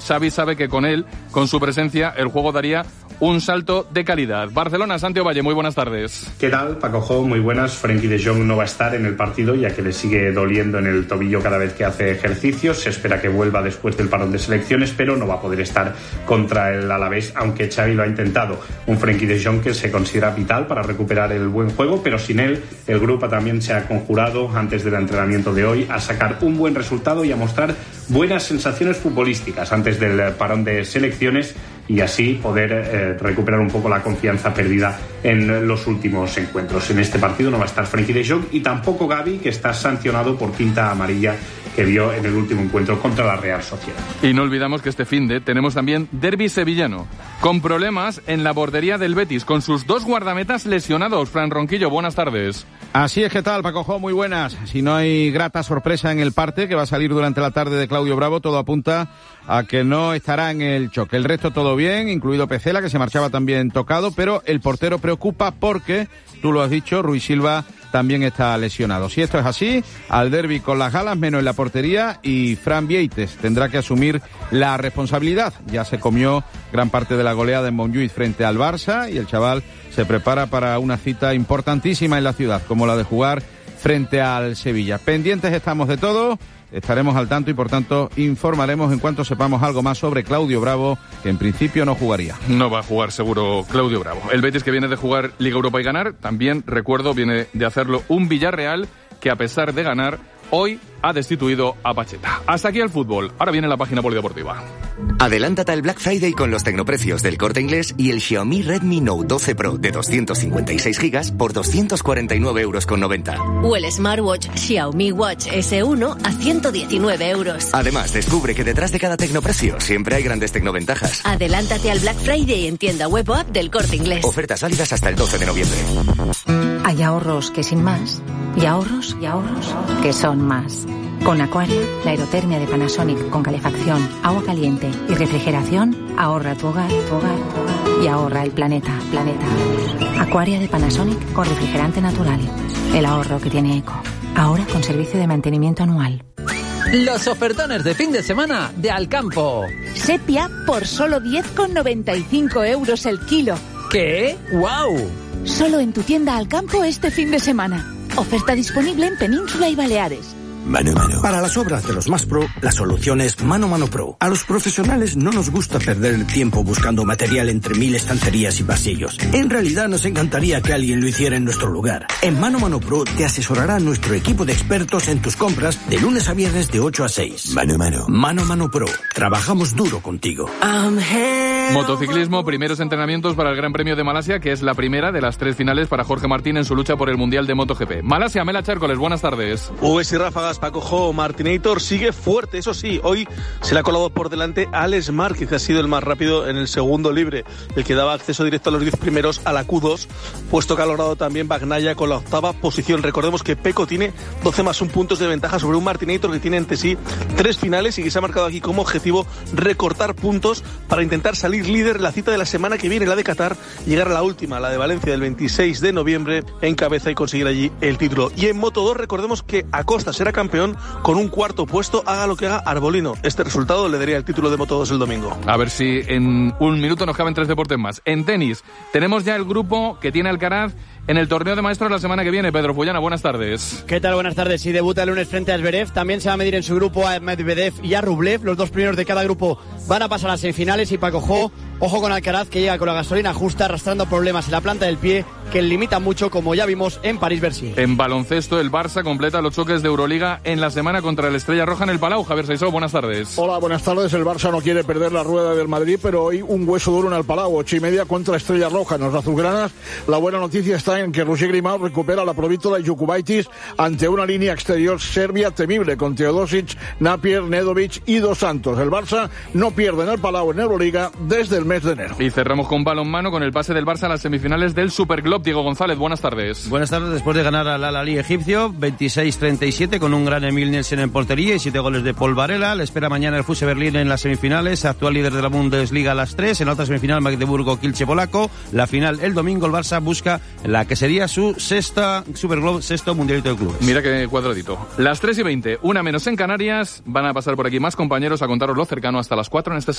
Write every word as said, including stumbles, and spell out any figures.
Xavi sabe que con él, con su presencia, el juego daría un salto de calidad. Barcelona, Santi Ovalle, muy buenas tardes. ¿Qué tal, Paco Jo? Muy buenas. Frenkie de Jong no va a estar en el partido ya que le sigue doliendo en el tobillo cada vez que hace ejercicios. Se espera que vuelva después del parón de selecciones, pero no va a poder estar contra el Alavés, aunque Xavi lo ha intentado. Un Frenkie de Jong que se considera vital para recuperar el buen juego, pero sin él, el grupo también se ha conjurado antes del entrenamiento de hoy a sacar un buen resultado y a mostrar buenas sensaciones futbolísticas antes del parón de selecciones y así poder eh, recuperar un poco la confianza perdida en los últimos encuentros. En este partido no va a estar Frenkie de Jong y tampoco Gavi, que está sancionado por quinta amarilla que vio en el último encuentro contra la Real Sociedad. Y no olvidamos que este finde tenemos también derbi sevillano, con problemas en la portería del Betis, con sus dos guardametas lesionados. Fran Ronquillo, buenas tardes. Así es, ¿qué tal, Paco Jo? Muy buenas. Si no hay grata sorpresa en el parte que va a salir durante la tarde de Claudio Bravo, todo apunta a que no estará en el choque. El resto todo bien, incluido Pecela, que se marchaba también tocado, pero el portero preocupa porque, tú lo has dicho, Rui Silva también está lesionado. Si esto es así, al derbi con las galas, menos en la portería, y Fran Vieites tendrá que asumir la responsabilidad. Ya se comió gran parte de la goleada en Montjuïc frente al Barça y el chaval se prepara para una cita importantísima en la ciudad, como la de jugar frente al Sevilla. Pendientes estamos de todo, estaremos al tanto y por tanto informaremos en cuanto sepamos algo más sobre Claudio Bravo, que en principio no jugaría. No va a jugar seguro Claudio Bravo. El Betis, que viene de jugar Liga Europa y ganar, también, recuerdo, viene de hacerlo un Villarreal que a pesar de ganar, hoy ha destituido a Pacheta. Hasta aquí el fútbol. Ahora viene la página polideportiva. Adelántate al Black Friday con los tecnoprecios del Corte Inglés y el Xiaomi Redmi Note doce Pro de doscientos cincuenta y seis gigas por doscientos cuarenta y nueve euros con noventa. O el smartwatch Xiaomi Watch ese uno a ciento diecinueve euros. Además, descubre que detrás de cada tecnoprecio siempre hay grandes tecnoventajas. Adelántate al Black Friday en tienda web o app del Corte Inglés. Ofertas válidas hasta el doce de noviembre. Hay ahorros que sin más, y ahorros y ahorros que son más. Con Aquaria, la aerotermia de Panasonic con calefacción, agua caliente y refrigeración ahorra tu hogar, tu hogar, tu hogar y ahorra el planeta, planeta. Aquaria de Panasonic con refrigerante natural. El ahorro que tiene eco. Ahora con servicio de mantenimiento anual. Los ofertones de fin de semana de Alcampo. Sepia por solo diez con noventa y cinco euros el kilo. ¿Qué? ¡Guau! Solo en tu tienda Alcampo este fin de semana. Oferta disponible en Península y Baleares. Mano Mano. Para las obras de los más pro, la solución es Mano Mano Pro. A los profesionales no nos gusta perder el tiempo buscando material entre mil estanterías y pasillos. En realidad nos encantaría que alguien lo hiciera en nuestro lugar. En Mano Mano Pro te asesorará nuestro equipo de expertos en tus compras de lunes a viernes de ocho a seis. Mano Mano. Mano Mano Pro. Trabajamos duro contigo. Motociclismo, primeros entrenamientos para el Gran Premio de Malasia, que es la primera de las tres finales para Jorge Martín en su lucha por el Mundial de MotoGP. Malasia, Mela Chércoles, buenas tardes. Uves y ráfagas, Paco Jo. Martinator sigue fuerte, eso sí, hoy se le ha colado por delante a Alex Márquez, que ha sido el más rápido en el segundo libre, el que daba acceso directo a los diez primeros a la Q dos, puesto que ha logrado también Bagnaia con la octava posición. Recordemos que Pecco tiene doce más un puntos de ventaja sobre un Martinator que tiene ante sí tres finales y que se ha marcado aquí como objetivo recortar puntos para intentar salir líder en la cita de la semana que viene, la de Qatar, llegar a la última, la de Valencia del veintiséis de noviembre, en cabeza y conseguir allí el título. Y en Moto dos recordemos que Acosta será campeón con un cuarto puesto, haga lo que haga Arbolino. Este resultado le daría el título de Moto dos el domingo. A ver si en un minuto nos caben tres deportes más. En tenis, tenemos ya el grupo que tiene Alcaraz en el torneo de maestros la semana que viene. Pedro Fullana, buenas tardes. ¿Qué tal? Buenas tardes. Si debuta el lunes frente a Zverev, también se va a medir en su grupo a Medvedev y a Rublev. Los dos primeros de cada grupo van a pasar a las semifinales y Paco Jo, ojo con Alcaraz, que llega con la gasolina justa, arrastrando problemas en la planta del pie que le limitan mucho, como ya vimos en París-Bercy. En baloncesto, el Barça completa los choques de Euroliga en la semana contra el Estrella Roja en el Palau. Javier Seisó, buenas tardes. Hola, buenas tardes. El Barça no quiere perder la rueda del Madrid, pero hoy un hueso duro en el Palau, ocho y media contra Estrella Roja. En los azulgranas, la buena noticia está en que Roger Grimau recupera la provítola y Jukubaitis ante una línea exterior serbia temible con Teodosic, Napier, Nedovic y Dos Santos. El Barça no pierde en el Palau en Euroliga desde el mes de enero. Y cerramos con balonmano con el pase del Barça a las semifinales del Superglobe. Diego González, buenas tardes. Buenas tardes. Después de ganar al Al-Ahly egipcio veintiséis treinta y siete con un gran Emil Nielsen en portería y siete goles de Paul Varela, le espera mañana el Fuse Berlín en las semifinales, actual líder de la Bundesliga a las tres. En la otra semifinal Magdeburgo Kielce polaco. La final el domingo. El Barça busca la que sería su sexta Superglobe, sexto mundialito de clubes. Mira qué cuadradito. Las tres y veinte, una menos en Canarias. Van a pasar por aquí más compañeros a contaros lo cercano hasta las cuatro en este